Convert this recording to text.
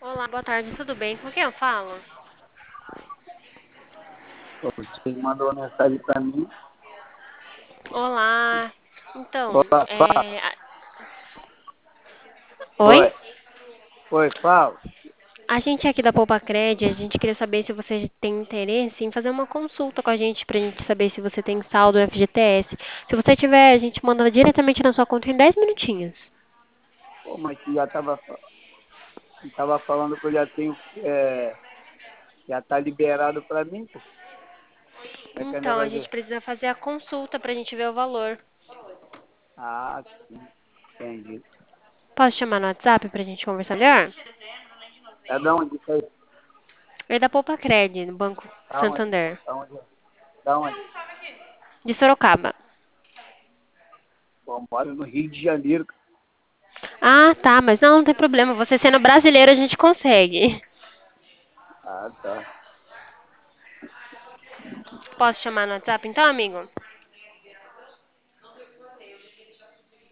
Olá, boa tarde, tudo bem? Com quem eu falo? Você mandou uma mensagem para mim. Olá. Então, Olá, fala. Oi? Oi, oi, fala. A gente é aqui da Poupa Cred, a gente queria saber se você tem interesse em fazer uma consulta com a gente pra gente saber se você tem saldo no FGTS. Se você tiver, a gente manda diretamente na sua conta em 10 minutinhos. Pô, mas tu tava falando que eu já tenho, já tá liberado para mim, pô. Como é que é o Então, a gente negócio? precisa fazer a consulta pra gente ver o valor. Ah, sim, entendi. Posso chamar no WhatsApp pra gente conversar melhor? É da onde isso aí? É da Poupa Cred, no Banco Da onde? Santander, Da onde? Da onde? de Sorocaba. Pô, eu moro no Rio de Janeiro. Ah, tá, mas não tem problema. Você sendo brasileiro, a gente consegue. Ah, tá. Posso chamar no WhatsApp então, amigo?